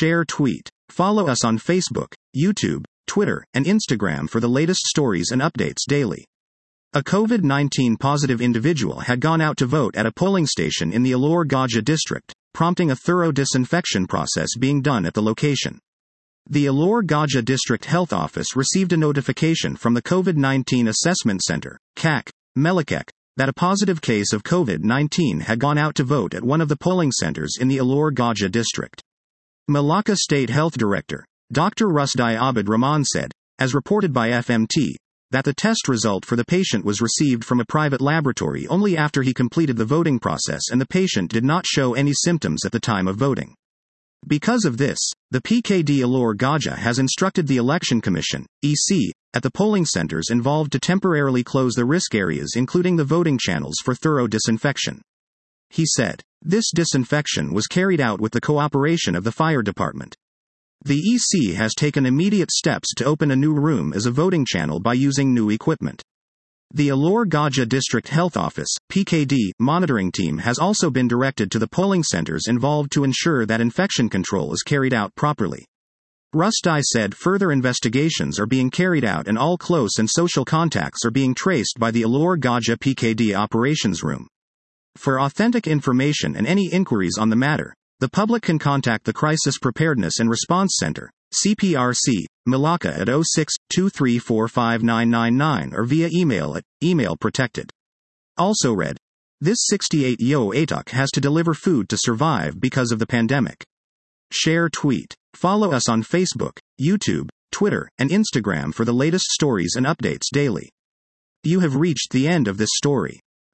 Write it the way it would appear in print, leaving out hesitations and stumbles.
Share tweet. Follow us on Facebook, YouTube, Twitter, and Instagram for the latest stories and updates daily. A COVID-19 positive individual had gone out to vote at a polling station in the Alor Gaja district, prompting a thorough disinfection process being done at the location. The Alor Gaja District Health Office received a notification from the COVID-19 Assessment Center, CAC, Melakek, that a positive case of COVID-19 had gone out to vote at one of the polling centers in the Alor Gaja district. Malacca State Health Director, Dr. Rusdi Abid Rahman said, as reported by FMT, that the test result for the patient was received from a private laboratory only after he completed the voting process and the patient did not show any symptoms at the time of voting. Because of this, the PKD Alor Gaja has instructed the Election Commission, EC, at the polling centers involved to temporarily close the risk areas including the voting channels for thorough disinfection. He said, this disinfection was carried out with the cooperation of the fire department. The EC has taken immediate steps to open a new room as a voting channel by using new equipment. The Alor Gaja District Health Office, PKD, monitoring team has also been directed to the polling centers involved to ensure that infection control is carried out properly. Rusdi said further investigations are being carried out and all close and social contacts are being traced by the Alor Gaja PKD operations room. For authentic information and any inquiries on the matter, the public can contact the Crisis Preparedness and Response Center, CPRC, Malacca at 06-2345999 or via email at email protected. Also read, this 68 Yo Atok has to deliver food to survive because of the pandemic. Share tweet. Follow us on Facebook, YouTube, Twitter, and Instagram for the latest stories and updates daily. You have reached the end of this story.